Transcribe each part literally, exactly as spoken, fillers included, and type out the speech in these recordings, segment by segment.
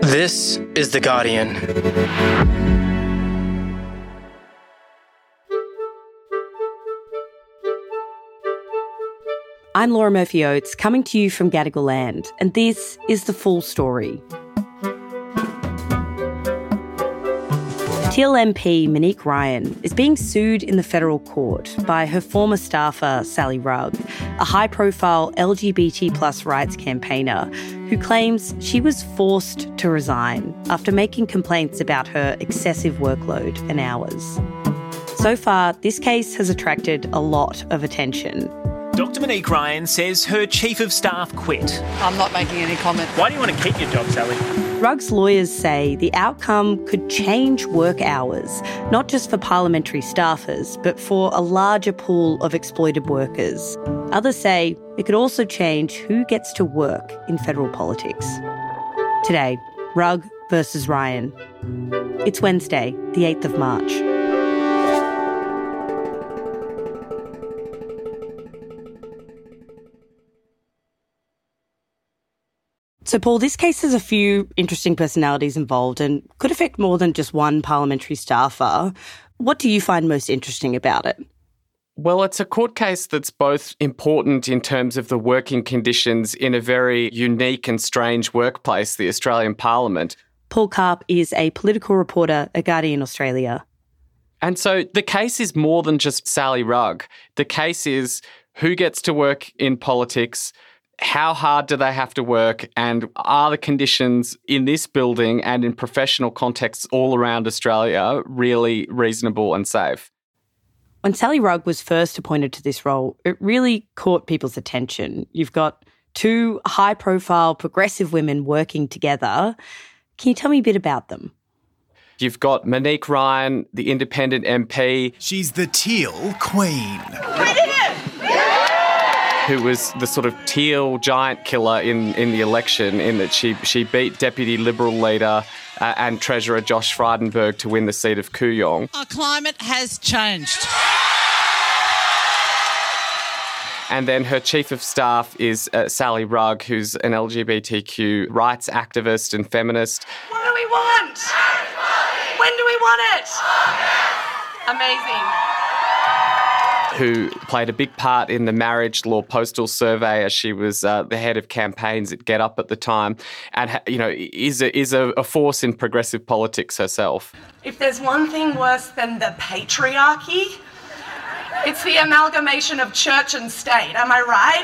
This is The Guardian. I'm Laura Murphy-Oates, coming to you from Gadigal Land, and this is The Full Story. Teal M P Monique Ryan is being sued in the federal court by her former staffer Sally Rugg, a high-profile L G B T plus rights campaigner who claims she was forced to resign after making complaints about her excessive workload and hours. So far, this case has attracted a lot of attention. Doctor Monique Ryan says her chief of staff quit. I'm not making any comment. Why do you want to keep your job, Sally? Rugg's lawyers say the outcome could change work hours, not just for parliamentary staffers, but for a larger pool of exploited workers. Others say it could also change who gets to work in federal politics. Today, Rugg versus Ryan. It's Wednesday, the eighth of March. So, Paul, this case has a few interesting personalities involved and could affect more than just one parliamentary staffer. What do you find most interesting about it? Well, it's a court case that's both important in terms of the working conditions in a very unique and strange workplace, the Australian Parliament. Paul Karp is a political reporter at Guardian Australia. And so the case is more than just Sally Rugg. The case is who gets to work in politics, how hard do they have to work, and are the conditions in this building and in professional contexts all around Australia really reasonable and safe? When Sally Rugg was first appointed to this role, it really caught people's attention. You've got two high-profile progressive women working together. Can you tell me a bit about them? You've got Monique Ryan, the independent M P. She's the teal queen. Who was the sort of teal giant killer in, in the election, in that she she beat Deputy Liberal leader uh, and Treasurer Josh Frydenberg to win the seat of Kooyong. Our climate has changed. And then her chief of staff is uh, Sally Rugg, who's an L G B T Q rights activist and feminist. What do we want? When do we want it? Amazing. Who played a big part in the marriage law postal survey as she was uh, the head of campaigns at Get Up at the time, and you know is a, is a, a force in progressive politics herself. If there's one thing worse than the patriarchy, it's the amalgamation of church and state. Am I right?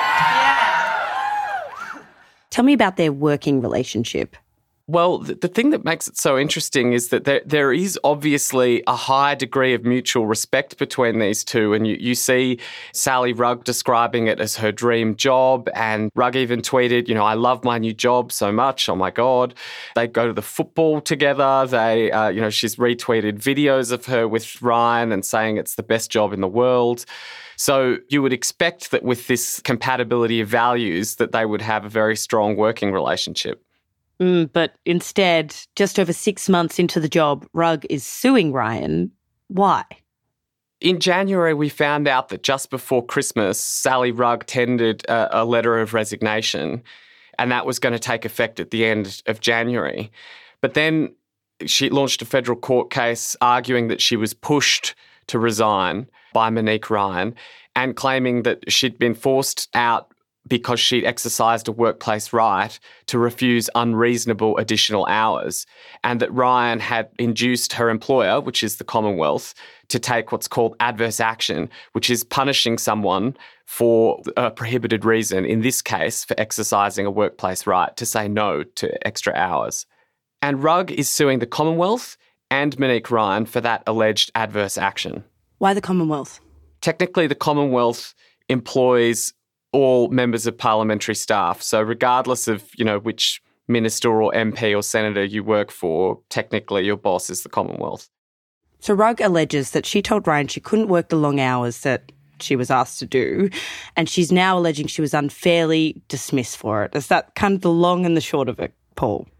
Yeah. Tell me about their working relationship. Well, the, the thing that makes it so interesting is that there, there is obviously a high degree of mutual respect between these two. And you, you see Sally Rugg describing it as her dream job. And Rugg even tweeted, you know, I love my new job so much. Oh, my God. They go to the football together. They, uh, you know, she's retweeted videos of her with Ryan and saying it's the best job in the world. So you would expect that with this compatibility of values that they would have a very strong working relationship. Mm, but instead, just over six months into the job, Rugg is suing Ryan. Why? In January, we found out that just before Christmas, Sally Rugg tendered a, a letter of resignation, and that was going to take effect at the end of January. But then she launched a federal court case arguing that she was pushed to resign by Monique Ryan and claiming that she'd been forced out because she'd exercised a workplace right to refuse unreasonable additional hours, and that Ryan had induced her employer, which is the Commonwealth, to take what's called adverse action, which is punishing someone for a prohibited reason, in this case for exercising a workplace right to say no to extra hours. And Rugg is suing the Commonwealth and Monique Ryan for that alleged adverse action. Why the Commonwealth? Technically, the Commonwealth employs all members of parliamentary staff. So regardless of, you know, which minister or M P or senator you work for, technically your boss is the Commonwealth. So Rugg alleges that she told Ryan she couldn't work the long hours that she was asked to do, and she's now alleging she was unfairly dismissed for it. Is that kind of the long and the short of it, Paul?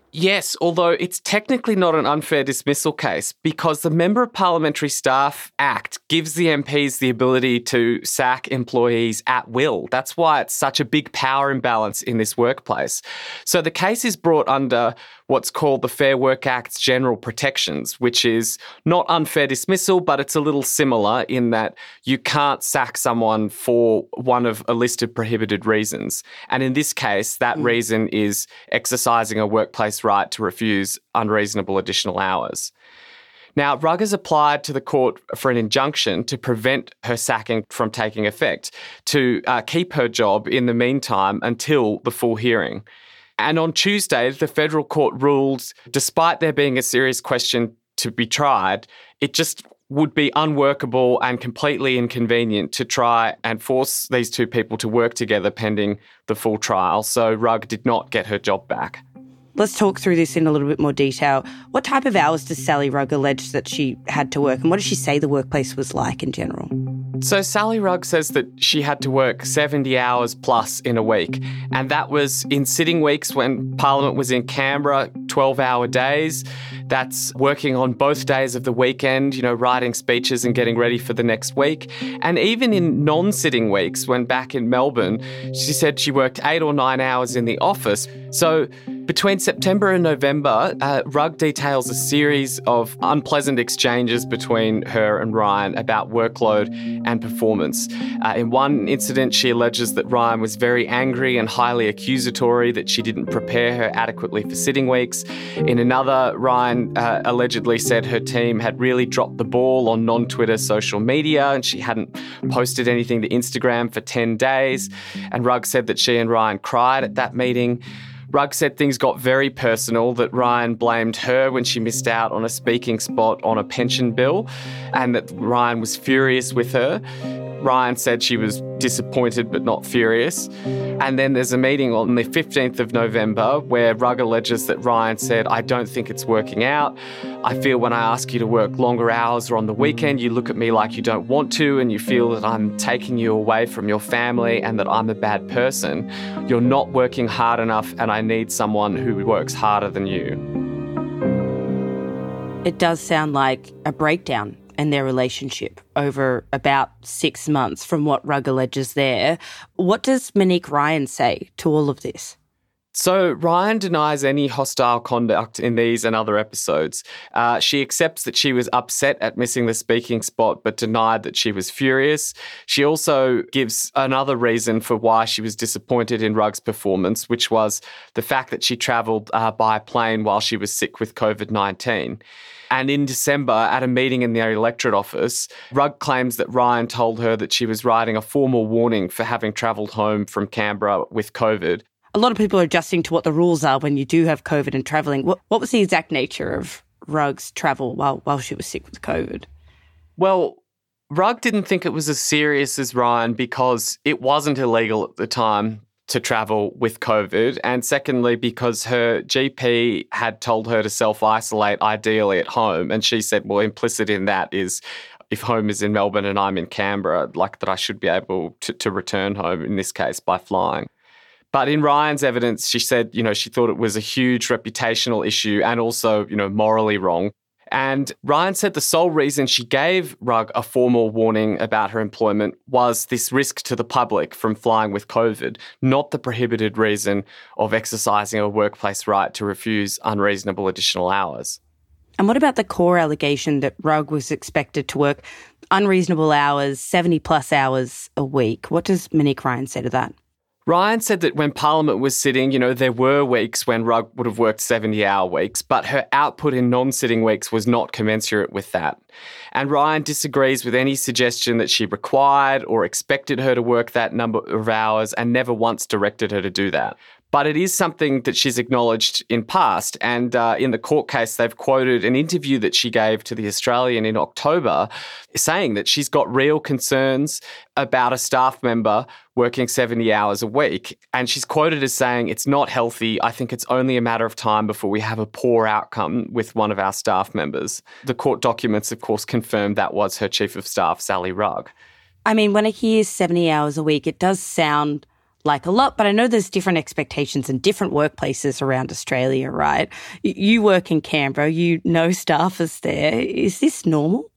Yes, although it's technically not an unfair dismissal case because the Member of Parliamentary Staff Act gives the M Ps the ability to sack employees at will. That's why it's such a big power imbalance in this workplace. So the case is brought under what's called the Fair Work Act's general protections, which is not unfair dismissal, but it's a little similar in that you can't sack someone for one of a list of prohibited reasons. And in this case, that mm. reason is exercising a workplace right to refuse unreasonable additional hours. Now, Rugg has applied to the court for an injunction to prevent her sacking from taking effect, to uh, keep her job in the meantime until the full hearing. And on Tuesday, the federal court ruled, despite there being a serious question to be tried, it just would be unworkable and completely inconvenient to try and force these two people to work together pending the full trial. So Rugg did not get her job back. Let's talk through this in a little bit more detail. What type of hours does Sally Rugg allege that she had to work, and what does she say the workplace was like in general? So Sally Rugg says that she had to work seventy hours plus in a week, and that was in sitting weeks when Parliament was in Canberra, twelve-hour days. That's working on both days of the weekend, you know, writing speeches and getting ready for the next week. And even in non-sitting weeks, when back in Melbourne, she said she worked eight or nine hours in the office. So between September and November, uh, Rugg details a series of unpleasant exchanges between her and Ryan about workload and performance. Uh, in one incident, she alleges that Ryan was very angry and highly accusatory, that she didn't prepare her adequately for sitting weeks. In another, Ryan uh, allegedly said her team had really dropped the ball on non-Twitter social media and she hadn't posted anything to Instagram for ten days. And Rugg said that she and Ryan cried at that meeting. Rugg said things got very personal, that Ryan blamed her when she missed out on a speaking spot on a pension bill, and that Ryan was furious with her. Ryan said she was disappointed but not furious. And then there's a meeting on the fifteenth of November where Rugg alleges that Ryan said, "I don't think it's working out. I feel when I ask you to work longer hours or on the weekend, you look at me like you don't want to and you feel that I'm taking you away from your family and that I'm a bad person. You're not working hard enough and I need someone who works harder than you." It does sound like a breakdown in their relationship over about six months from what Rugg alleges there. What does Monique Ryan say to all of this? So Ryan denies any hostile conduct in these and other episodes. Uh, she accepts that she was upset at missing the speaking spot, but denied that she was furious. She also gives another reason for why she was disappointed in Rugg's performance, which was the fact that she travelled uh, by plane while she was sick with covid nineteen. And in December, at a meeting in the electorate office, Rugg claims that Ryan told her that she was writing a formal warning for having travelled home from Canberra with COVID. A lot of people are adjusting to what the rules are when you do have COVID and travelling. What, what was the exact nature of Rugg's travel while, while she was sick with COVID? Well, Rugg didn't think it was as serious as Ryan because it wasn't illegal at the time to travel with COVID, and secondly because her G P had told her to self-isolate ideally at home, and she said, well, implicit in that is if home is in Melbourne and I'm in Canberra, like that I should be able to, to return home, in this case by flying. But in Ryan's evidence, she said, you know, she thought it was a huge reputational issue and also, you know, morally wrong. And Ryan said the sole reason she gave Rugg a formal warning about her employment was this risk to the public from flying with COVID, not the prohibited reason of exercising a workplace right to refuse unreasonable additional hours. And what about the core allegation that Rugg was expected to work unreasonable hours, seventy plus hours a week? What does Monique Ryan say to that? Ryan said that when Parliament was sitting, you know, there were weeks when Rugg would have worked seventy-hour weeks, but her output in non-sitting weeks was not commensurate with that. And Ryan disagrees with any suggestion that she required or expected her to work that number of hours and never once directed her to do that. But it is something that she's acknowledged in past. And uh, in the court case, they've quoted an interview that she gave to The Australian in October saying that she's got real concerns about a staff member working seventy hours a week. And she's quoted as saying, "It's not healthy. I think it's only a matter of time before we have a poor outcome with one of our staff members." The court documents, of course, confirmed that was her Chief of Staff, Sally Rugg. I mean, when I hear seventy hours a week, it does sound like a lot, but I know there's different expectations in different workplaces around Australia, right? You work in Canberra, you know staffers there. Is this normal?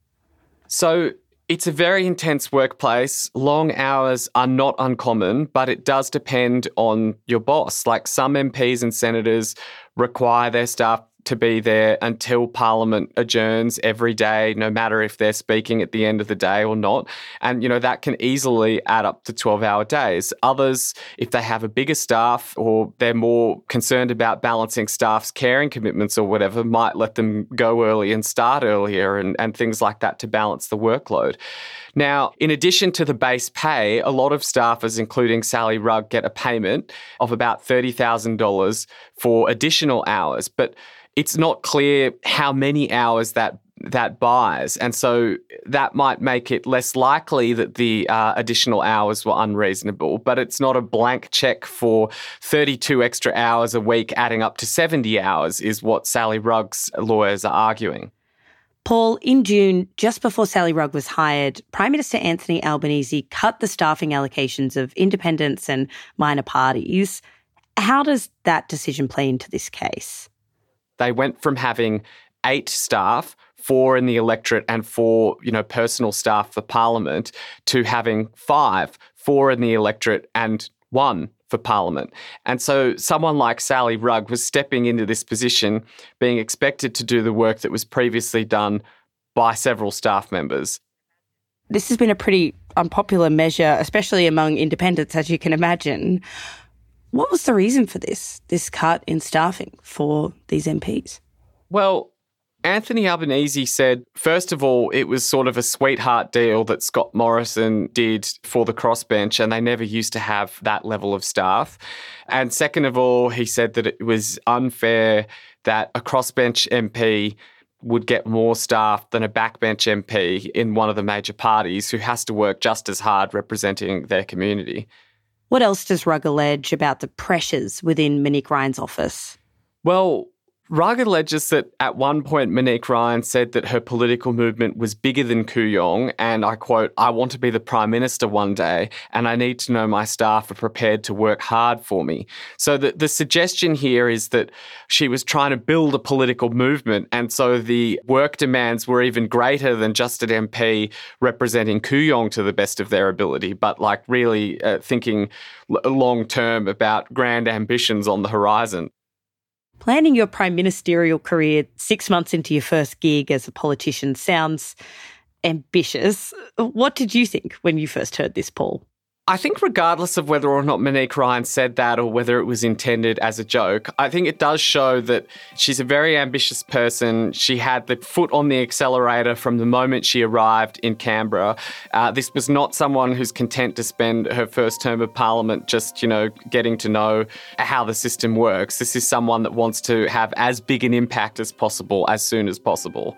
So it's a very intense workplace. Long hours are not uncommon, but it does depend on your boss. Like some M Ps and senators require their staff to be there until Parliament adjourns every day, no matter if they're speaking at the end of the day or not. And, you know, that can easily add up to twelve-hour days. Others, if they have a bigger staff or they're more concerned about balancing staff's caring commitments or whatever, might let them go early and start earlier and, and things like that to balance the workload. Now, in addition to the base pay, a lot of staffers, including Sally Rugg, get a payment of about thirty thousand dollars for additional hours. But it's not clear how many hours that that buys. And so that might make it less likely that the uh, additional hours were unreasonable. But it's not a blank check for thirty-two extra hours a week adding up to seventy hours is what Sally Rugg's lawyers are arguing. Paul, in June, just before Sally Rugg was hired, Prime Minister Anthony Albanese cut the staffing allocations of independents and minor parties. How does that decision play into this case? They went from having eight staff, four in the electorate and four, you know, personal staff for Parliament, to having five, four in the electorate and one for Parliament. And so someone like Sally Rugg was stepping into this position, being expected to do the work that was previously done by several staff members. This has been a pretty unpopular measure, especially among independents, as you can imagine. What was the reason for this, this cut in staffing for these M Ps? Well, Anthony Albanese said, first of all, it was sort of a sweetheart deal that Scott Morrison did for the crossbench, and they never used to have that level of staff. And second of all, he said that it was unfair that a crossbench M P would get more staff than a backbench M P in one of the major parties who has to work just as hard representing their community. What else does Rugg allege about the pressures within Monique Ryan's office? Well, Rugg alleges that at one point Monique Ryan said that her political movement was bigger than Kooyong, and I quote, "I want to be the Prime Minister one day, and I need to know my staff are prepared to work hard for me." So the, the suggestion here is that she was trying to build a political movement, and so the work demands were even greater than just an M P representing Kooyong to the best of their ability, but like really uh, thinking l- long term about grand ambitions on the horizon. Planning your prime ministerial career six months into your first gig as a politician sounds ambitious. What did you think when you first heard this, Paul? I think regardless of whether or not Monique Ryan said that or whether it was intended as a joke, I think it does show that she's a very ambitious person. She had the foot on the accelerator from the moment she arrived in Canberra. Uh, this was not someone who's content to spend her first term of Parliament just, you know, getting to know how the system works. This is someone that wants to have as big an impact as possible as soon as possible.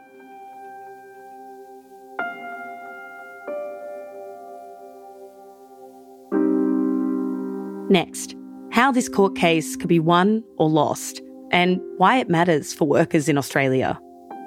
Next, how this court case could be won or lost, and why it matters for workers in Australia.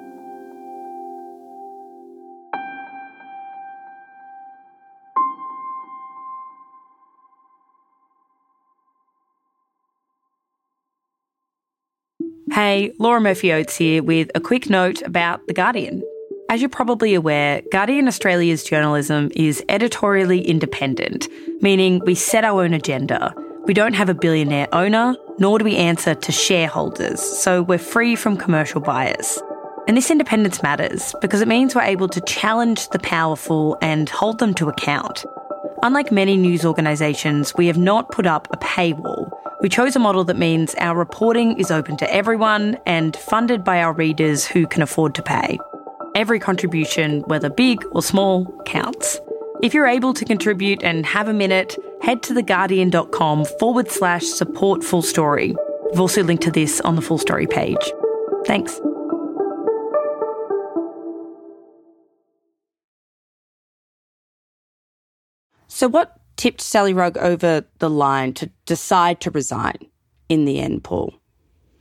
Hey, Laura Murphy-Oates here with a quick note about The Guardian. As you're probably aware, Guardian Australia's journalism is editorially independent, meaning we set our own agenda. We don't have a billionaire owner, nor do we answer to shareholders, so we're free from commercial bias. And this independence matters because it means we're able to challenge the powerful and hold them to account. Unlike many news organisations, we have not put up a paywall. We chose a model that means our reporting is open to everyone and funded by our readers who can afford to pay. Every contribution, whether big or small, counts. If you're able to contribute and have a minute, head to theguardian.com forward slash support full story. We've also linked to this on the full story page. Thanks. So what tipped Sally Rugg over the line to decide to resign in the end, Paul?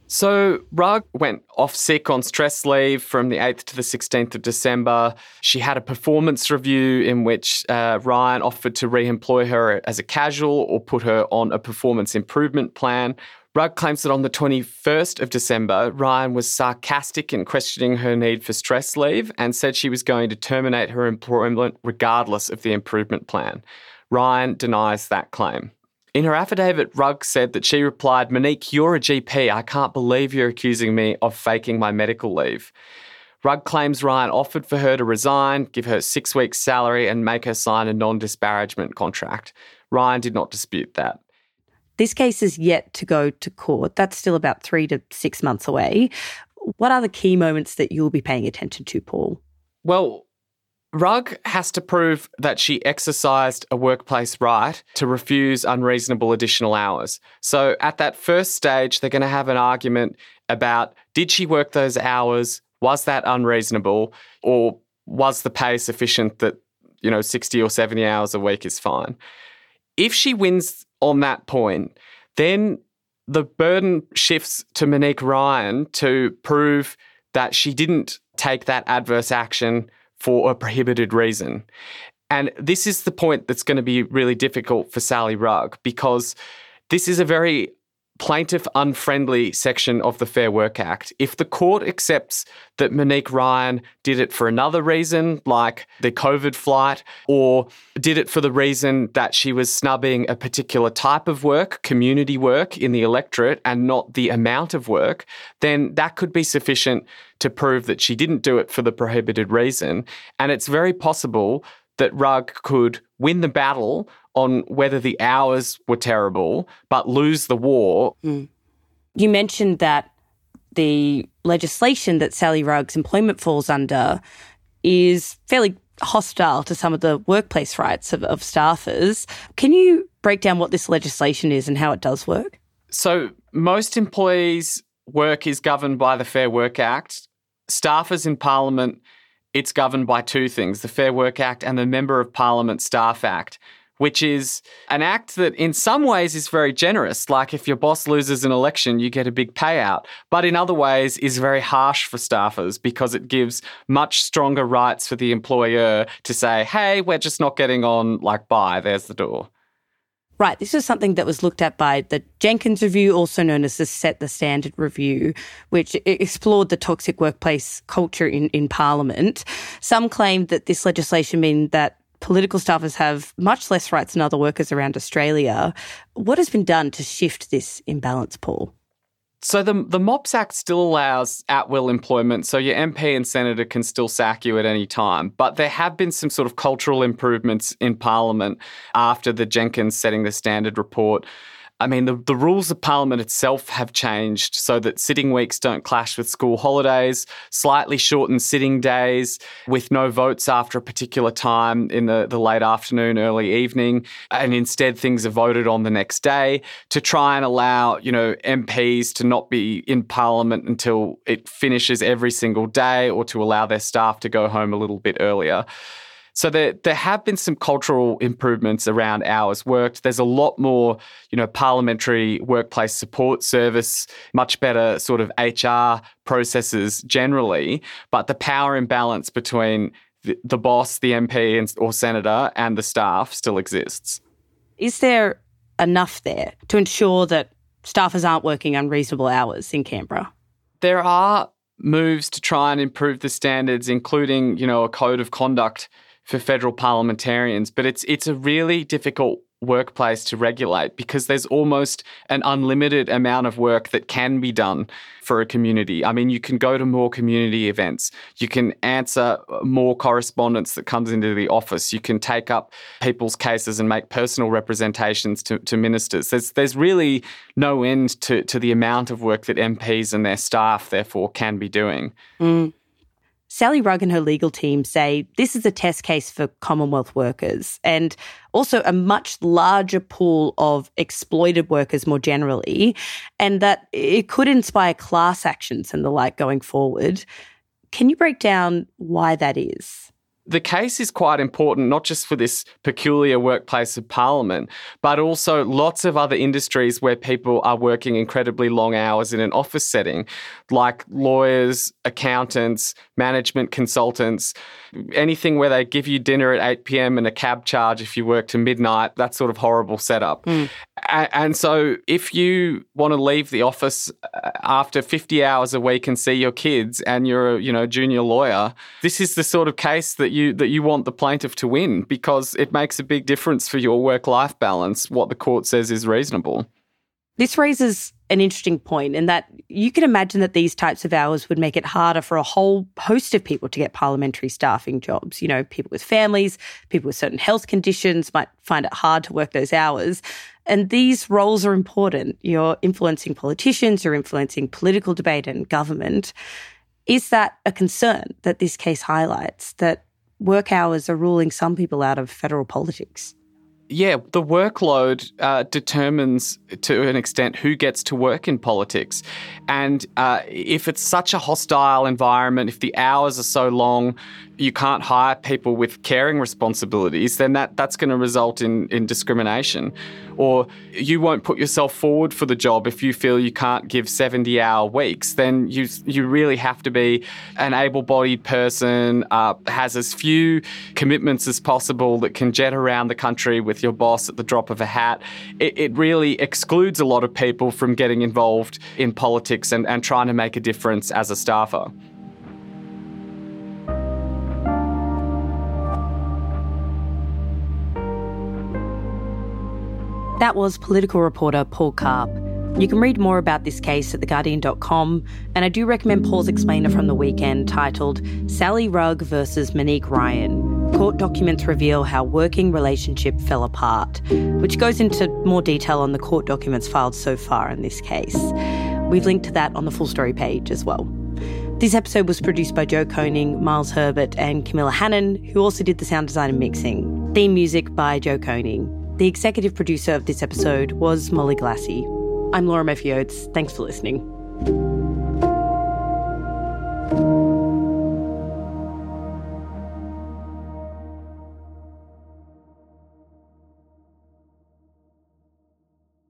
So Rugg went off sick on stress leave from the eighth to the sixteenth of December. She had a performance review in which uh, Ryan offered to re-employ her as a casual or put her on a performance improvement plan. Rugg claims that on the twenty-first of December, Ryan was sarcastic in questioning her need for stress leave and said she was going to terminate her employment regardless of the improvement plan. Ryan denies that claim. In her affidavit, Rugg said that she replied, "Monique, you're a G P. I can't believe you're accusing me of faking my medical leave." Rugg claims Ryan offered for her to resign, give her six weeks' salary and make her sign a non-disparagement contract. Ryan did not dispute that. This case is yet to go to court. That's still about three to six months away. What are the key moments that you'll be paying attention to, Paul? Well, Rugg has to prove that she exercised a workplace right to refuse unreasonable additional hours. So at that first stage, they're going to have an argument about, did she work those hours? Was that unreasonable? Or was the pay sufficient that, you know, sixty or seventy hours a week is fine? If she wins on that point, then the burden shifts to Monique Ryan to prove that she didn't take that adverse action for a prohibited reason. And this is the point that's going to be really difficult for Sally Rugg, because this is a very plaintiff-unfriendly section of the Fair Work Act. If the court accepts that Monique Ryan did it for another reason, like the COVID flight, or did it for the reason that she was snubbing a particular type of work, community work in the electorate, and not the amount of work, then that could be sufficient to prove that she didn't do it for the prohibited reason. And it's very possible that Rugg could win the battle on whether the hours were terrible, but lose the war. Mm. You mentioned that the legislation that Sally Rugg's employment falls under is fairly hostile to some of the workplace rights of, of staffers. Can you break down what this legislation is and how it does work? So most employees' work is governed by the Fair Work Act. Staffers in Parliament, it's governed by two things, the Fair Work Act and the Member of Parliament Staff Act, which is an act that in some ways is very generous. Like if your boss loses an election, you get a big payout. But in other ways is very harsh for staffers because it gives much stronger rights for the employer to say, hey, we're just not getting on, like, bye, there's the door. Right. This is something that was looked at by the Jenkins Review, also known as the Set the Standard Review, which explored the toxic workplace culture in, in Parliament. Some claimed that this legislation means that political staffers have much less rights than other workers around Australia. What has been done to shift this imbalance, Paul? So the the MOPS Act still allows at-will employment, so your M P and senator can still sack you at any time. But there have been some sort of cultural improvements in Parliament after the Jenkins Setting the Standard report. I mean, the, the rules of Parliament itself have changed so that sitting weeks don't clash with school holidays, slightly shortened sitting days with no votes after a particular time in the, the late afternoon, early evening, and instead things are voted on the next day to try and allow, you know, M Ps to not be in Parliament until it finishes every single day, or to allow their staff to go home a little bit earlier. So there, there have been some cultural improvements around hours worked. There's a lot more, you know, parliamentary workplace support service, much better sort of H R processes generally. But the power imbalance between the, the boss, the M P and, or senator and the staff still exists. Is there enough there to ensure that staffers aren't working unreasonable hours in Canberra? There are moves to try and improve the standards, including, you know, a code of conduct for federal parliamentarians, but it's it's a really difficult workplace to regulate because there's almost an unlimited amount of work that can be done for a community. I mean, you can go to more community events, you can answer more correspondence that comes into the office, you can take up people's cases and make personal representations to, to ministers. There's there's really no end to, to the amount of work that M Ps and their staff therefore can be doing. Mm. Sally Rugg and her legal team say this is a test case for Commonwealth workers and also a much larger pool of exploited workers more generally, and that it could inspire class actions and the like going forward. Can you break down why that is? the case is quite important, not just for this peculiar workplace of Parliament, but also lots of other industries where people are working incredibly long hours in an office setting, like lawyers, accountants, management consultants, anything where they give you dinner at eight p.m. and a cab charge if you work to midnight, that sort of horrible setup. Mm. And so if you want to leave the office after fifty hours a week and see your kids and you're a, you know, junior lawyer, this is the sort of case that you that you want the plaintiff to win, because it makes a big difference for your work-life balance, what the court says is reasonable. This raises an interesting point in that you can imagine that these types of hours would make it harder for a whole host of people to get parliamentary staffing jobs. You know, people with families, people with certain health conditions might find it hard to work those hours. And these roles are important. You're influencing politicians, you're influencing political debate and government. Is that a concern that this case highlights, that work hours are ruling some people out of federal politics? Yeah, the workload uh, determines to an extent who gets to work in politics. And uh, if it's such a hostile environment, if the hours are so long, you can't hire people with caring responsibilities, then that, that's going to result in, in discrimination. Or you won't put yourself forward for the job if you feel you can't give seventy-hour weeks. Then you you really have to be an able-bodied person, uh, has as few commitments as possible, that can jet around the country with your boss at the drop of a hat. It, it really excludes a lot of people from getting involved in politics and, and trying to make a difference as a staffer. That was political reporter Paul Karp. You can read more about this case at the guardian dot com, and I do recommend Paul's explainer from the weekend titled Sally Rugg versus Monique Ryan. Court documents reveal how working relationship fell apart, which goes into more detail on the court documents filed so far in this case. We've linked to that on the full story page as well. This episode was produced by Joe Koning, Miles Herbert and Camilla Hannon, who also did the sound design and mixing. Theme music by Joe Koning. The executive producer of this episode was Molly Glassy. I'm Laura Murphy Oates. Thanks for listening.